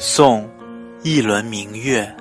送一轮明月。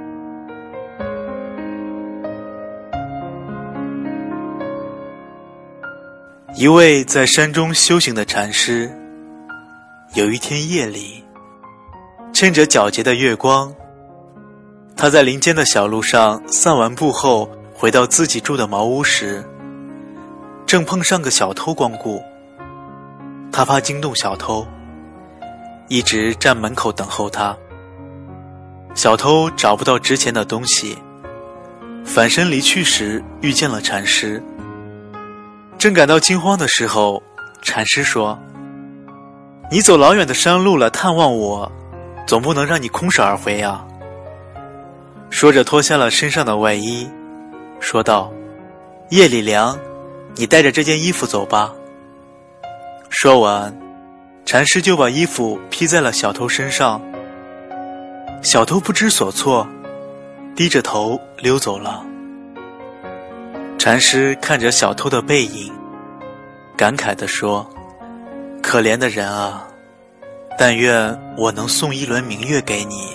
一位在山中修行的禅师，有一天夜里，趁着皎洁的月光，他在林间的小路上散完步后，回到自己住的茅屋时，正碰上个小偷光顾。他怕惊动小偷，一直站门口等候他。小偷找不到值钱的东西，反身离去时遇见了禅师。正感到惊慌的时候，禅师说：“你走老远的山路了，探望我，总不能让你空手而回呀。”说着脱下了身上的外衣，说道：“夜里凉，你带着这件衣服走吧。”说完，禅师就把衣服披在了小偷身上。小偷不知所措，低着头溜走了。禅师看着小偷的背影，感慨地说：“可怜的人啊，但愿我能送一轮明月给你。”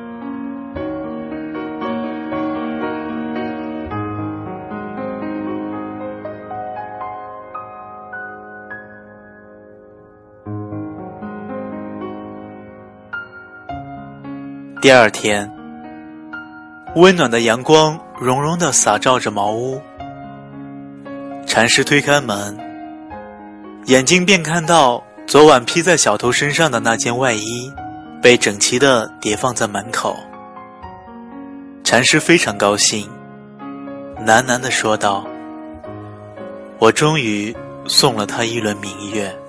第二天，温暖的阳光融融地洒照着茅屋。禅师推开门，眼睛便看到昨晚披在小偷身上的那件外衣被整齐地叠放在门口。禅师非常高兴，喃喃地说道：“我终于送了他一轮明月。”